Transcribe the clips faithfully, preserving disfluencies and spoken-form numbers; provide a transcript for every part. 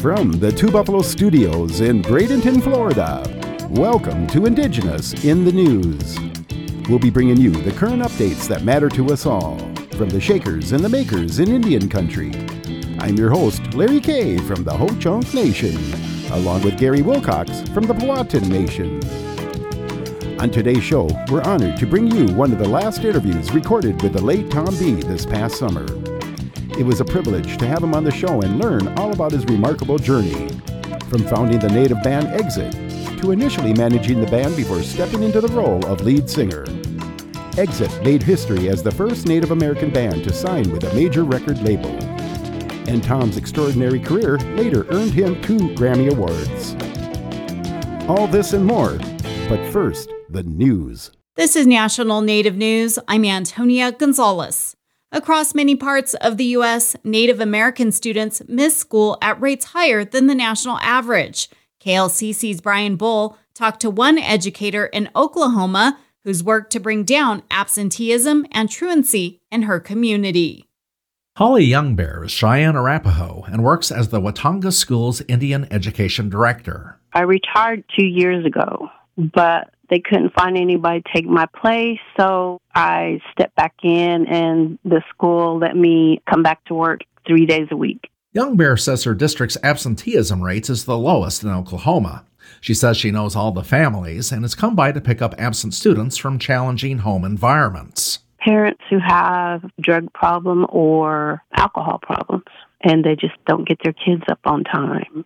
from the Two Buffalo Studios in Bradenton, Florida, welcome to Indigenous in the News. We'll be bringing you the current updates that matter to us all, from the shakers and the makers in Indian country. I'm your host, Larry Kay from the Ho-Chunk Nation, along with Gary Wilcox from the Powhatan Nation. On today's show, we're honored to bring you one of the last interviews recorded with the late Tom B. this past summer. It was a privilege to have him on the show and learn all about his remarkable journey, from founding the native band Exit to initially managing the band before stepping into the role of lead singer. Exit made history as the first Native American band to sign with a major record label. And Tom's extraordinary career later earned him two Grammy Awards. All this and more, but first, the news. This is National Native News. I'm Antonia Gonzalez. Across many parts of the U S, Native American students miss school at rates higher than the national average. K L C C's Brian Bull talked to one educator in Oklahoma who's worked to bring down absenteeism and truancy in her community. Holly Youngbear is Cheyenne Arapaho and works as the Watonga School's Indian Education Director. I retired two years ago, but they couldn't find anybody to take my place, so I stepped back in, and the school let me come back to work three days a week. Youngbear says her district's absenteeism rates is the lowest in Oklahoma. She says she knows all the families and has come by to pick up absent students from challenging home environments. Parents who have drug problem or alcohol problems, and they just don't get their kids up on time.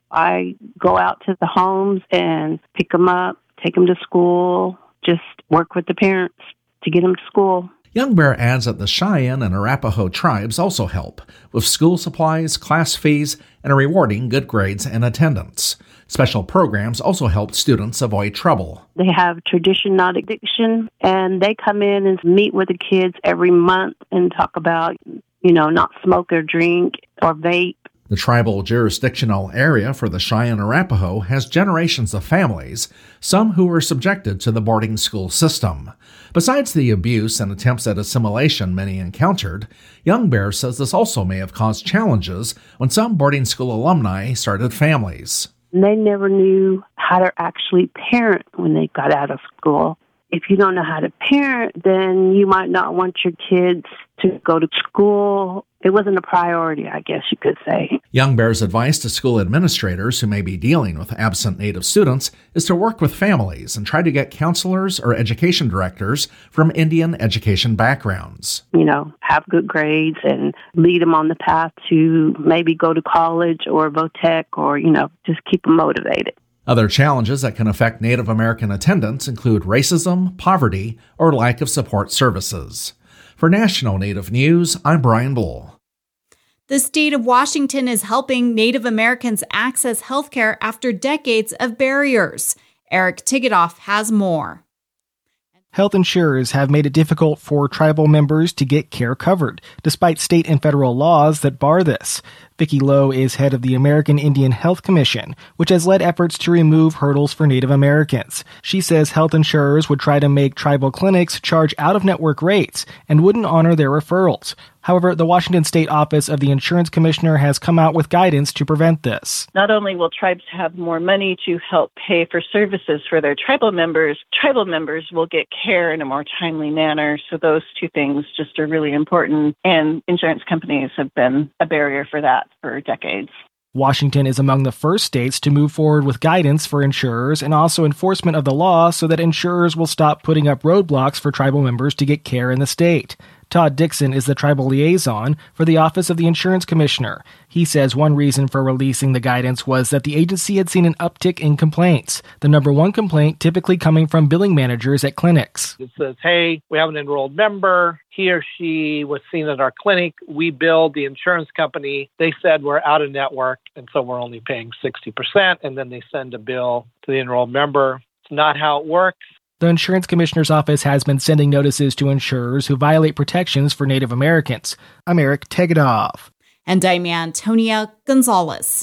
I go out to the homes and pick them up, take them to school, just work with the parents to get them to school. Youngbear adds that the Cheyenne and Arapaho tribes also help with school supplies, class fees, and rewarding good grades and attendance. Special programs also help students avoid trouble. They have Tradition Not Addiction, and they come in and meet with the kids every month and talk about, you know, not smoke or drink or vape. The tribal jurisdictional area for the Cheyenne Arapaho has generations of families, some who were subjected to the boarding school system. Besides the abuse and attempts at assimilation many encountered, Youngbear says this also may have caused challenges when some boarding school alumni started families. They never knew how to actually parent when they got out of school. If you don't know how to parent, then you might not want your kids to go to school. It wasn't a priority, I guess you could say. Youngbear's advice to school administrators who may be dealing with absent Native students is to work with families and try to get counselors or education directors from Indian education backgrounds. You know, have good grades and lead them on the path to maybe go to college or Votech or, you know, just keep them motivated. Other challenges that can affect Native American attendance include racism, poverty, or lack of support services. For National Native News, I'm Brian Bull. The state of Washington is helping Native Americans access health care after decades of barriers. Eric Tigadoff has more. Health insurers have made it difficult for tribal members to get care covered, despite state and federal laws that bar this. Vicki Lowe is head of the American Indian Health Commission, which has led efforts to remove hurdles for Native Americans. She says health insurers would try to make tribal clinics charge out-of-network rates and wouldn't honor their referrals. However, the Washington State Office of the Insurance Commissioner has come out with guidance to prevent this. Not only will tribes have more money to help pay for services for their tribal members, tribal members will get care in a more timely manner. So those two things just are really important, and insurance companies have been a barrier for that for decades. Washington is among the first states to move forward with guidance for insurers and also enforcement of the law so that insurers will stop putting up roadblocks for tribal members to get care in the state. Todd Dixon is the tribal liaison for the Office of the Insurance Commissioner. He says one reason for releasing the guidance was that the agency had seen an uptick in complaints, the number one complaint typically coming from billing managers at clinics. It says, hey, we have an enrolled member. He or she was seen at our clinic. We billed the insurance company. They said we're out of network, and so we're only paying sixty percent, and then they send a bill to the enrolled member. It's not how it works. The Insurance Commissioner's Office has been sending notices to insurers who violate protections for Native Americans. I'm Eric Tegedoff. And I'm Antonia Gonzalez.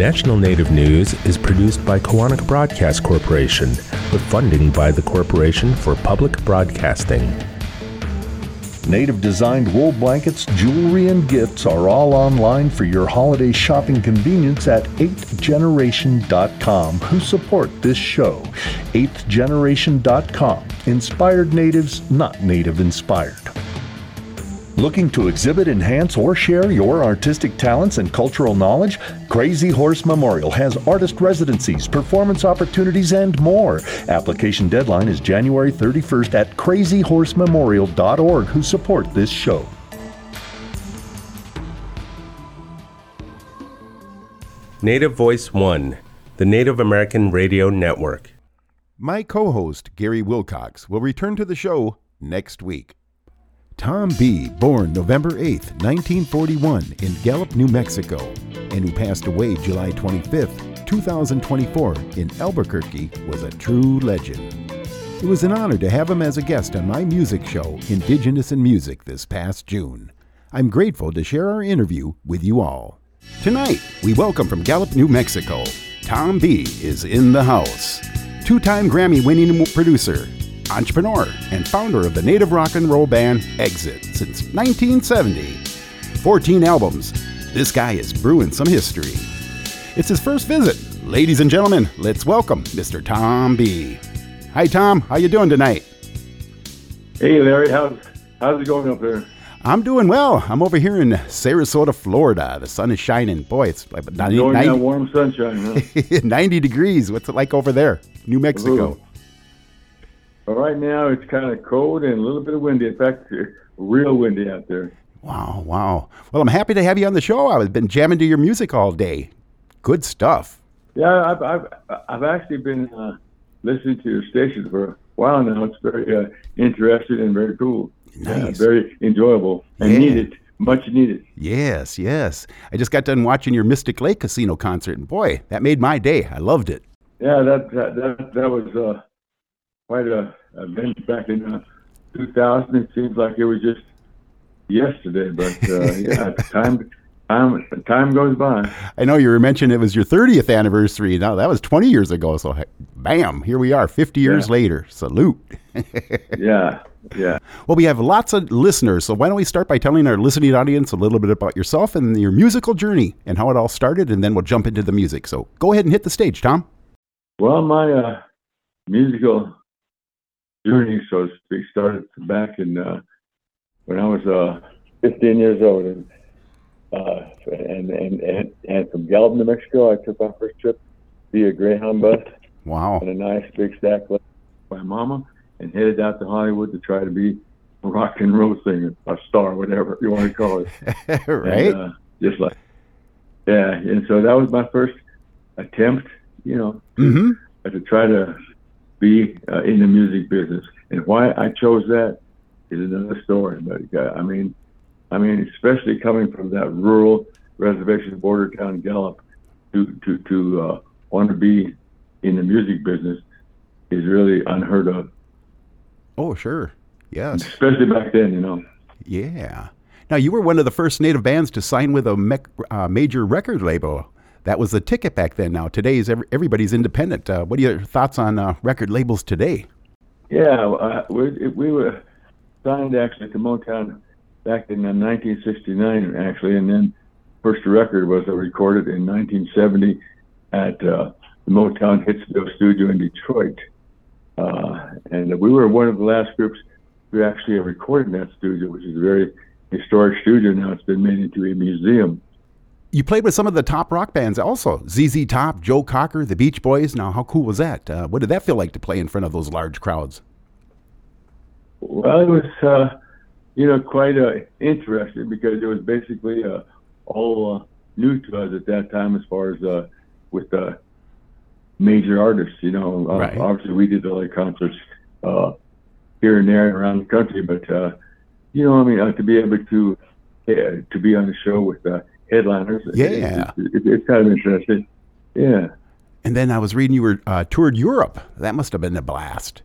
National Native News is produced by Koahnic Broadcast Corporation, with funding by the Corporation for Public Broadcasting. Native-designed wool blankets, jewelry, and gifts are all online for your holiday shopping convenience at eighth generation dot com, who support this show. eighth generation dot com. Inspired natives, not native-inspired. Looking to exhibit, enhance, or share your artistic talents and cultural knowledge? Crazy Horse Memorial has artist residencies, performance opportunities, and more. Application deadline is January thirty-first at crazy horse memorial dot org, who support this show. Native Voice One, the Native American Radio Network. My co-host, Gary Wilcox, will return to the show next week. Tom B., born November eighth, nineteen forty-one in Gallup, New Mexico, and who passed away July twenty-fifth, two thousand twenty-four in Albuquerque, was a true legend. It was an honor to have him as a guest on my music show, Indigenous in Music, this past June. I'm grateful to share our interview with you all. Tonight, we welcome from Gallup, New Mexico, Tom B. is in the house. Two-time Grammy-winning producer, entrepreneur, and founder of the native rock and roll band Exit since nineteen seventy. fourteen albums. This guy is brewing some history. It's his first visit. Ladies and gentlemen, let's welcome Mister Tom B. Hi, Tom. How you doing tonight? Hey, Larry. How's, how's it going up there? I'm doing well. I'm over here in Sarasota, Florida. The sun is shining. Boy, it's like ninety, Enjoying ninety, that warm sunshine, huh? ninety degrees. What's it like over there? New Mexico. Ooh. Well, right now it's kind of cold and a little bit of windy. In fact, it's real windy out there. Wow, wow. Well, I'm happy to have you on the show. I've been jamming to your music all day. Good stuff. Yeah, I've I've, I've actually been uh, listening to your station for a while now. It's very uh, interesting and very cool. Nice. Yeah, very enjoyable and Yeah. needed. Much needed. Yes, yes. I just got done watching your Mystic Lake Casino concert, and boy, that made my day. I loved it. Yeah, that that that, that was uh, quite a event back in uh, two thousand. It seems like it was just yesterday, but uh, yeah, time time time goes by. I know you were mentioning it was your thirtieth anniversary. Now, that was twenty years ago, so bam, here we are, fifty years Yeah. later. Salute. Yeah, yeah. Well, we have lots of listeners, so why don't we start by telling our listening audience a little bit about yourself and your musical journey and how it all started, and then we'll jump into the music. So go ahead and hit the stage, Tom. Well, my uh, musical journey, so to speak, started back in uh, when I was uh, fifteen years old, and, uh, and and and and from Gallup, New Mexico, I took my first trip via Greyhound bus Wow. on a nice big stack left by Mama, and headed out to Hollywood to try to be a rock and roll singer, a star, whatever you want to call it. Right? And, uh, just like yeah, and so that was my first attempt, you know, Mm-hmm. to try to be uh, in the music business. And why I chose that is another story. But uh, I mean, I mean, especially coming from that rural reservation border town Gallup, to to to uh, want to be in the music business is really unheard of. Oh, sure. Yes. Especially back then, you know. Yeah. Now, you were one of the first native bands to sign with a mec- uh, major record label. That was the ticket back then. Now, today is every, everybody's independent. Uh, what are your thoughts on uh, record labels today? Yeah, uh, we, we were signed actually to Motown back in uh, nineteen sixty-nine, actually, and then first record was uh, recorded in nineteen seventy at uh, the Motown Hitsville studio in Detroit. Uh, and we were one of the last groups who actually recorded in that studio, which is a very historic studio now. It's been made into a museum. You played with some of the top rock bands also. Z Z Top, Joe Cocker, the Beach Boys. Now, how cool was that? Uh, what did that feel like to play in front of those large crowds? Well, it was, uh, you know, quite uh, interesting because it was basically uh, all uh, new to us at that time as far as uh, with uh, major artists. You know, uh, Right. obviously we did a lot of concerts uh, here and there and around the country, but uh, you know, I mean, uh, to be able to uh, to be on the show with uh, headliners, Yeah. it, it, it's kind of interesting. Yeah. And then I was reading you were uh, toured Europe. That must have been a blast.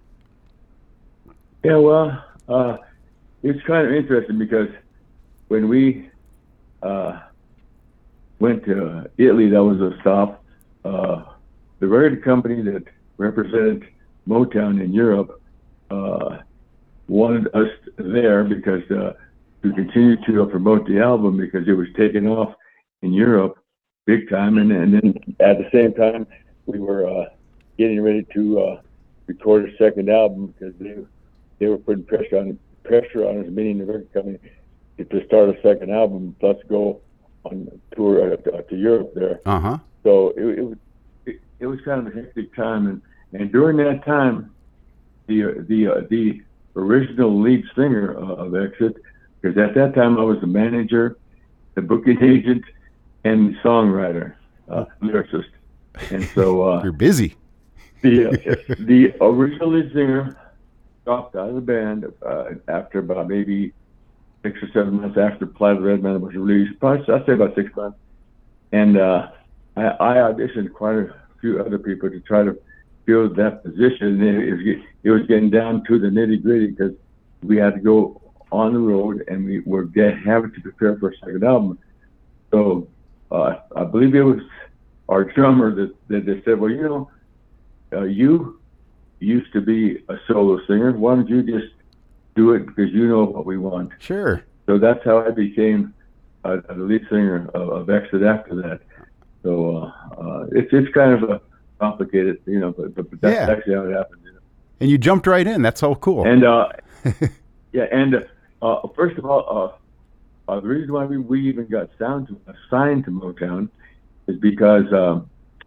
Yeah, well, uh, it's kind of interesting because when we uh, went to Italy. That was a stop. Uh, the record company that represented Motown in Europe uh, wanted us there because uh, to continue to uh, promote the album because it was taken off in Europe big time. And, and then at the same time, we were uh, getting ready to uh, record a second album because they they were putting pressure on pressure on us, meaning the record company, to start a second album plus go on tour uh, to, to Europe there. Uh-huh. So it, it was it, it was kind of a hectic time, and, and during that time, the the uh, the original lead singer uh, of Exit, because at that time I was the manager, the booking agent, and the songwriter, uh, lyricist, and so uh, you're busy. The uh, the original lead singer dropped out of the band uh, after about maybe six or seven months after Flight of the Red Man was released. Probably, I'd say about six months. And uh, I, I auditioned quite a few other people to try to fill that position. And it, was, it was getting down to the nitty gritty because we had to go on the road and we were get, having to prepare for a second album. So uh, I believe it was our drummer that, that, that said, well, you know, uh, you used to be a solo singer. Why don't you just do it because you know what we want? Sure. So that's how I became uh, the lead singer of, of Exit after that. So uh, uh, it's it's kind of a complicated, you know, but, but that's yeah. actually how it happened. You know? And you jumped right in. That's so cool. And uh, yeah, and uh, first of all, uh, uh, the reason why we, we even got sound to, assigned to Motown is because um,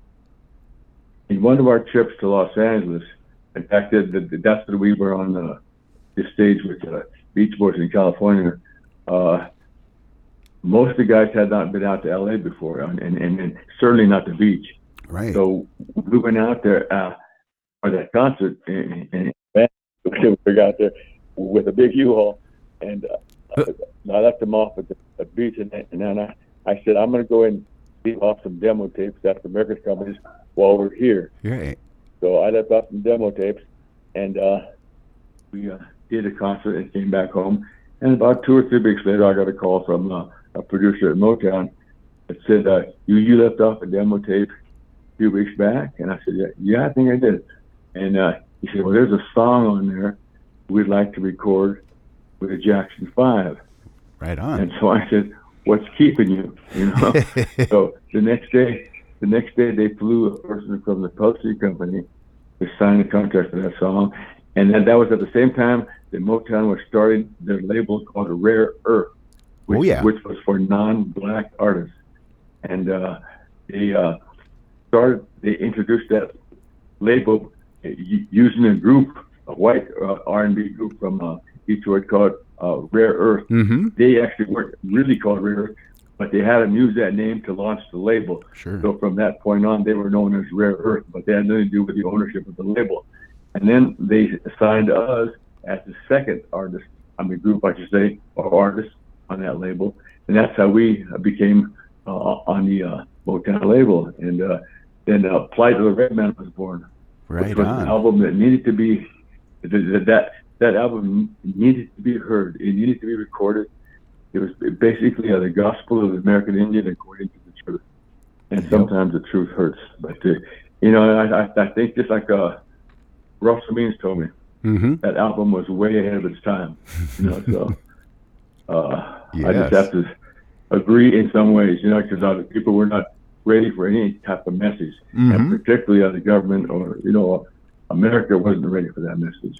in one of our trips to Los Angeles, in fact, that, that, that's when we were on the, the stage with uh, Beach Boys in California. Uh, most of the guys had not been out to L A before, and, and, and certainly not the beach. Right. So we went out there uh, for that concert, and, and we got out there with a big U-Haul, and uh, I left them off at the, the beach, and, and then I, I said, I'm going to go and leave off some demo tapes after record companies while we're here. Right. So I left off some demo tapes, and uh, we uh, did a concert and came back home. And about two or three weeks later, I got a call from uh, a producer at Motown that said, uh, you, you left off a demo tape a few weeks back? And I said, yeah, yeah I think I did. And uh, he said, well, there's a song on there we'd like to record with the Jackson Five. Right on. And so I said, what's keeping you? You know. So the next day, the next day they flew a person from the publishing company to sign a contract for that song, and then that was at the same time that Motown was starting their label called Rare Earth, which, oh, yeah. which was for non-black artists, and uh, they uh, started. They introduced that label using a group, a white uh, R and B group from uh, Detroit called uh, Rare Earth. Mm-hmm. They actually weren't really called Rare Earth, but they had them use that name to launch the label. Sure. So from that point on, they were known as Rare Earth, but they had nothing to do with the ownership of the label. And then they assigned us as the second artist, I mean group, I should say, or artist on that label. And that's how we became uh, on the uh, Motown label. And uh, then uh, Flight of the Red Man was born. Right which was on. an album that needed to be, that, that, that album needed to be heard. It needed to be recorded. It was basically uh, the gospel of the American Indian according to the truth. And yep. sometimes the truth hurts. But, uh, you know, I, I, I think just like uh, Russell Means told me, mm-hmm. that album was way ahead of its time. You know, so uh, yes. I just have to agree in some ways, you know, because other people were not ready for any type of message. Mm-hmm. And particularly uh, the government or, you know, America wasn't ready for that message.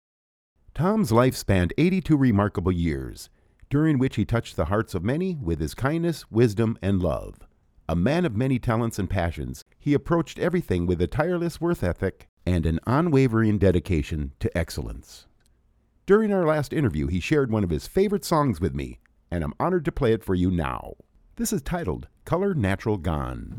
Tom's life spanned eighty-two remarkable years, during which he touched the hearts of many with his kindness, wisdom, and love. A man of many talents and passions, he approached everything with a tireless work ethic and an unwavering dedication to excellence. During our last interview, he shared one of his favorite songs with me, and I'm honored to play it for you now. This is titled Color Natural Gone.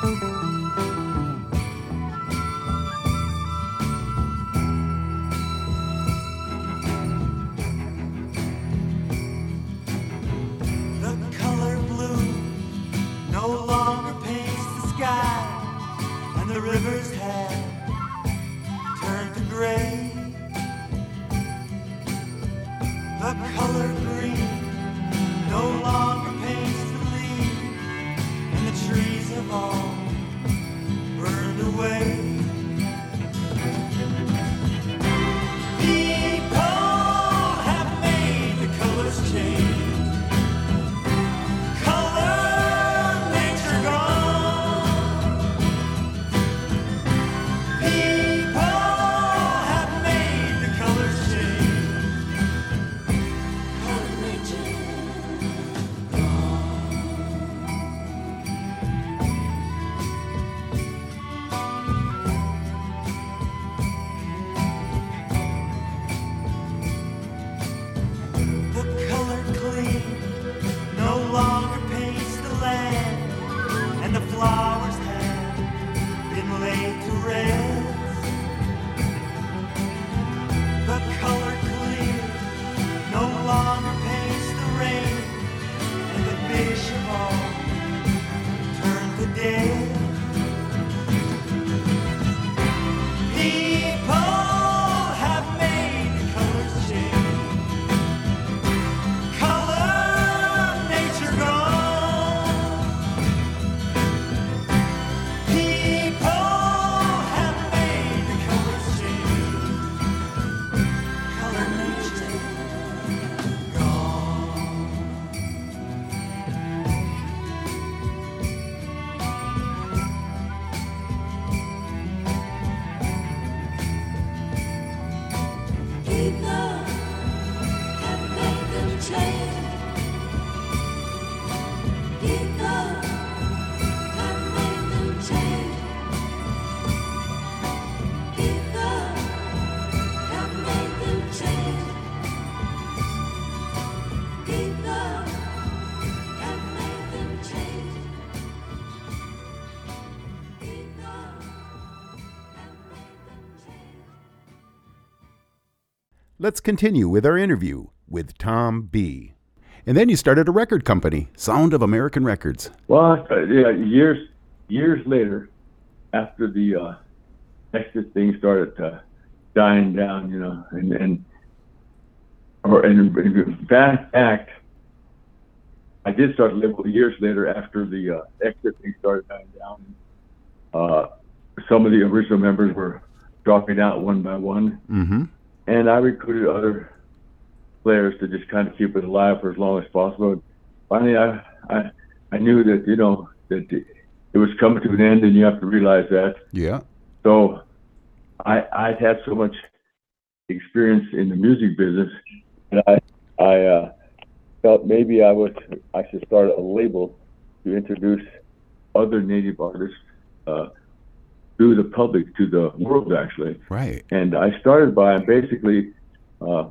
Let's continue with our interview with Tom B. And then you started a record company, Sound of American Records. Well, uh, yeah, years years later, after the uh, Texas thing started uh, dying down, you know, and and or and in fact, I did start a label years later after the uh, Exit thing started dying down. Uh, some of the original members were dropping out one by one. Mm-hmm. And I recruited other players to just kind of keep it alive for as long as possible. Finally, I, I, I knew that, you know, that it was coming to an end, and you have to realize that. Yeah. So I, I'd had so much experience in the music business that I, I uh, felt maybe I would, I should start a label to introduce other Native artists uh, to the public, to the world, actually. Right. And I started by basically uh,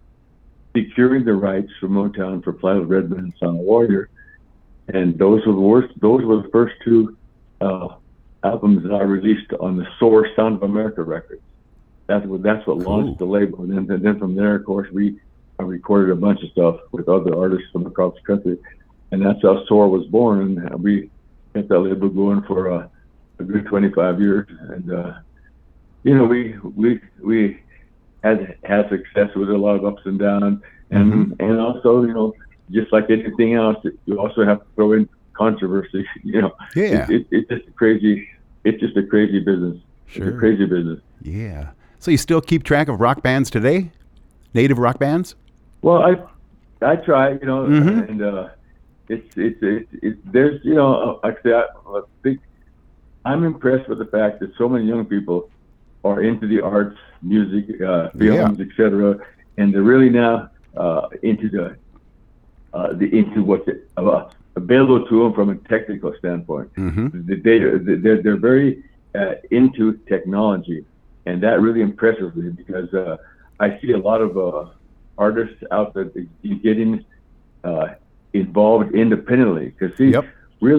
securing the rights for Motown for Platinum Redman and Sound Warrior, and those were the worst. Those were the first two uh, albums that I released on the Source Sound of America records. That's what that's what Cool. launched the label, and then and then from there, of course, we I recorded a bunch of stuff with other artists from across the country, and that's how Soar was born. And we kept that label going for uh, a good twenty-five years, and uh, you know, we we we had had success with a lot of ups and downs, and Mm-hmm. and also, you know, just like anything else, you also have to throw in controversy. You know, Yeah. it, it, it's just a crazy, it's just a crazy business. Sure. It's a crazy business. Yeah. So you still keep track of rock bands today? Native rock bands? Well, I I try, you know, Mhm. and uh, it's it's it's it's there's you know, like I say, I, I think I'm impressed with the fact that so many young people are into the arts, music, uh, films, et cetera, and they're really now uh, into the uh, the into what's uh, available to them from a technical standpoint. Mm-hmm. They they're they're very uh, into technology, and that really impresses me because uh, I see a lot of uh, artists out there getting uh, involved independently. Because see, Yep. really,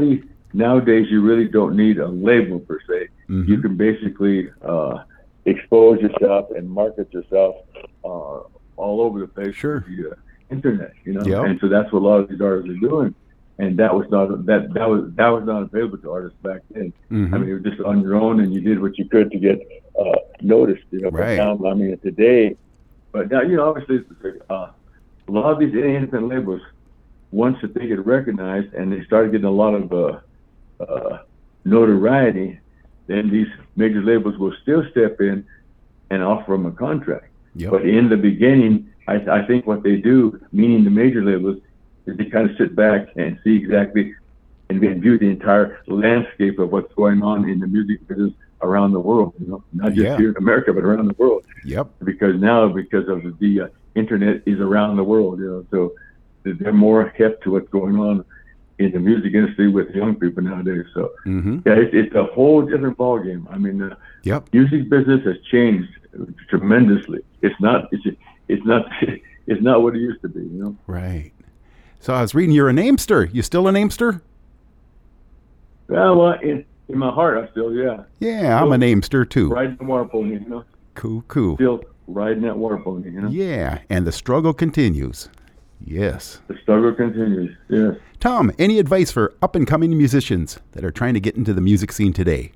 nowadays you really don't need a label per se. Mm-hmm. You can basically uh, expose yourself and market yourself uh, all over the place. Sure. With the uh, internet, you know, Yep. and so that's what a lot of these artists are doing. And that was not that that was that was not available to artists back then. Mm-hmm. I mean, it was just on your own, and you did what you could to get uh, noticed. You know, Right. but now, I mean, today, but now, you know, obviously, uh, a lot of these independent labels, once that they get recognized and they start getting a lot of uh, uh, notoriety, then these major labels will still step in and offer them a contract. Yep. But in the beginning, I, I think what they do, meaning the major labels, is they kind of sit back and see exactly and view the entire landscape of what's going on in the music business around the world. You know, not just Yeah. here in America, but around the world. Yep. Because now, because of the, the uh, internet is around the world, you know, so they're more hip to what's going on in the music industry with young people nowadays. So Mm-hmm. yeah, it's, it's a whole different ballgame. I mean, the Yep. music business has changed tremendously. It's not. It's it's not. It's not what it used to be. You know. Right. So I was reading you're a namester. You still a namester? Yeah, well, in, in my heart, I still, yeah. Yeah, I'm a namester too. Riding the water pony, you know. Cool, cool. Still riding that water pony, you know. Yeah, and the struggle continues. Yes. The struggle continues, yes. Tom, any advice for up-and-coming musicians that are trying to get into the music scene today?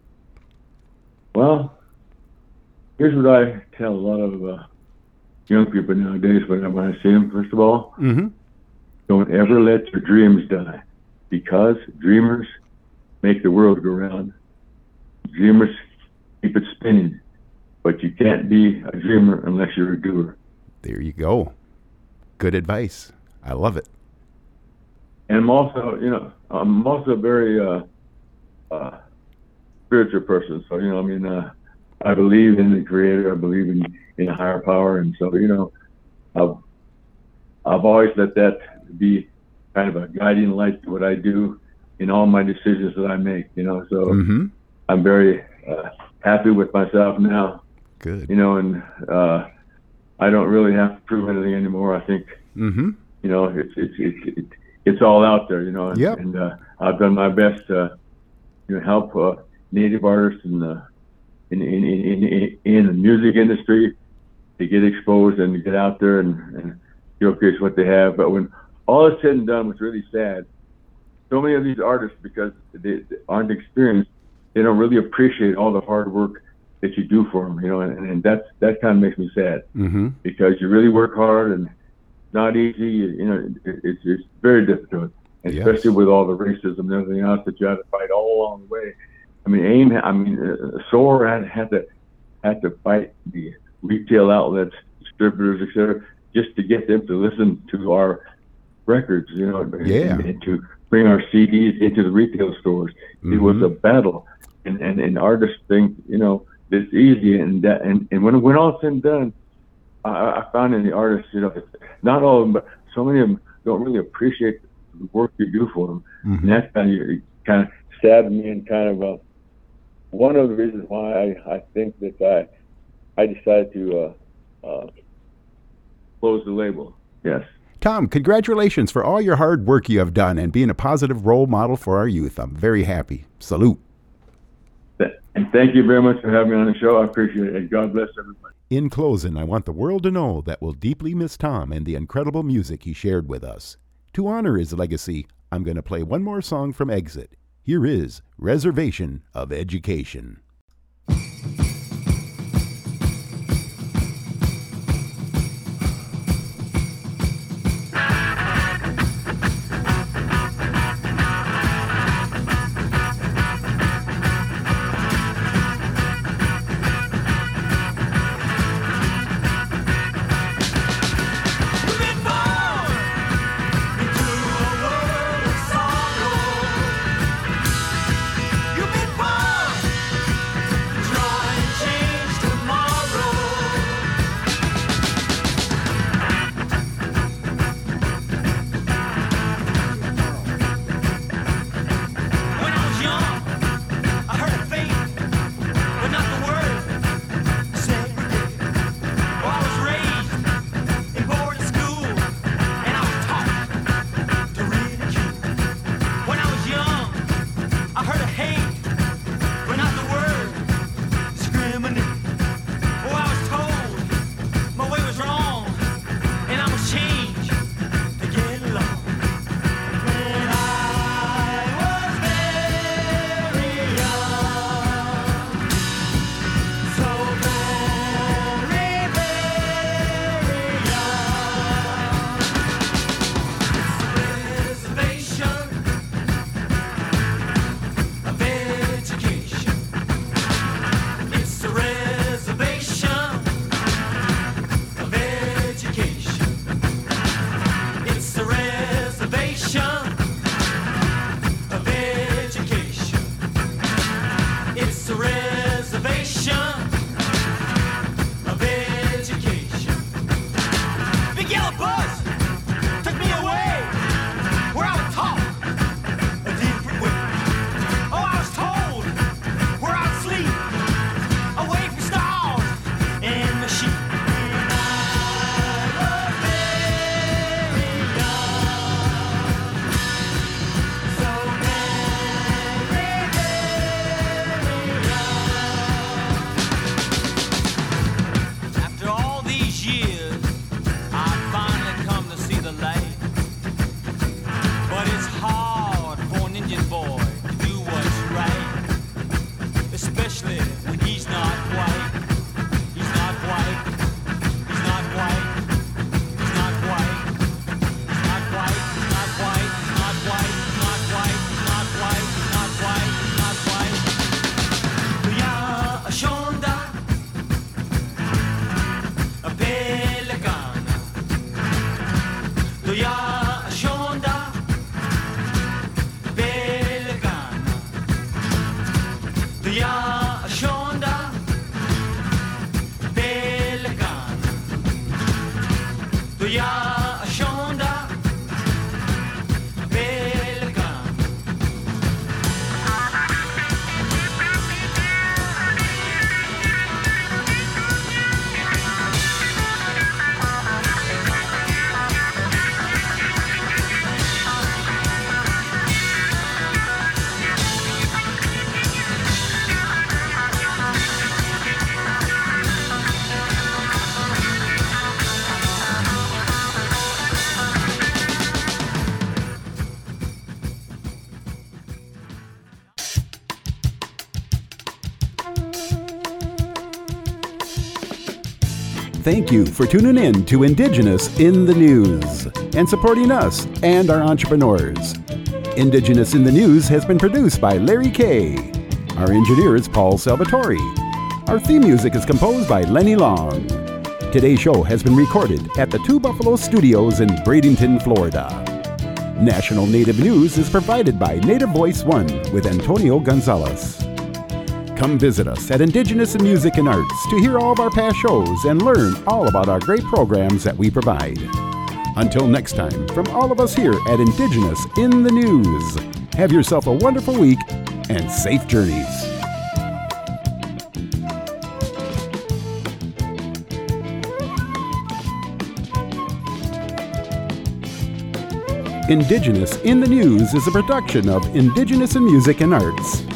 Well, here's what I tell a lot of uh, young people nowadays when I, when I see them, first of all. Mm-hmm. Don't ever let your dreams die, because dreamers make the world go round. Dreamers keep it spinning, but you can't be a dreamer unless you're a doer. There you go. Good advice. I love it. And I'm also, you know, I'm also a very uh, uh, spiritual person. So, you know, I mean, uh, I believe in the Creator. I believe in, in a higher power. And so, you know, I've, I've always let that be kind of a guiding light to what I do in all my decisions that I make, you know. So Mm-hmm. I'm very uh, happy with myself now, Good. you know, and uh, I don't really have to prove anything anymore. I think, Mm-hmm. you know, it's it's it's it's, it's all out there, you know. And, Yep. and uh, I've done my best to, you know, help uh, Native artists in the in in, in in in the music industry to get exposed and to get out there and, and showcase what they have. But when all is said and done, what's really sad, so many of these artists, because they, they aren't experienced, they don't really appreciate all the hard work that you do for them, you know. And, and that's that kind of makes me sad, Mm-hmm. because you really work hard and it's not easy. You know, it, it's it's very difficult, Yes. especially with all the racism and everything else that you have to fight all along the way. I mean, AIM, I mean, uh, SOAR had had to had to fight the retail outlets, distributors, et cetera, just to get them to listen to our records, you know, and, Yeah. and to bring our C Ds into the retail stores. It was Mhm. a battle, and and, and artists think, you know, it's easy, and that and, and when when all said and done, I, I found in the artists, you know, not all of them, but so many of them don't really appreciate the work you do for them, Mhm. and that kind of kind of stabbed me in kind of a, one of the reasons why I, I think that I I decided to uh, uh, close the label. Yes. Tom, congratulations for all your hard work you have done and being a positive role model for our youth. I'm very happy. Salute. And thank you very much for having me on the show. I appreciate it. And God bless everybody. In closing, I want the world to know that we'll deeply miss Tom and the incredible music he shared with us. To honor his legacy, I'm going to play one more song from Exit. Here is Reservation of Education. You've been born especially when he's not white. He's not white. He's not white. He's not white. He's not white. He's not white. He's not white. He's not white. He's not white. He's not white. He's not white. Ya Shonda, a pelican. Ya Shonda, pelican. Ya Shonda, pelican. Ya Shonda, pelican. Thank you for tuning in to Indigenous in the News and supporting us and our entrepreneurs. Indigenous in the News has been produced by Larry Kay. Our engineer is Paul Salvatore. Our theme music is composed by Lenny Long. Today's show has been recorded at the Two Buffalo Studios in Bradenton, Florida. National Native News is provided by Native Voice One with Antonio Gonzalez. Come visit us at Indigenous in Music and Arts to hear all of our past shows and learn all about our great programs that we provide. Until next time, from all of us here at Indigenous in the News, have yourself a wonderful week and safe journeys. Indigenous in the News is a production of Indigenous in Music and Arts.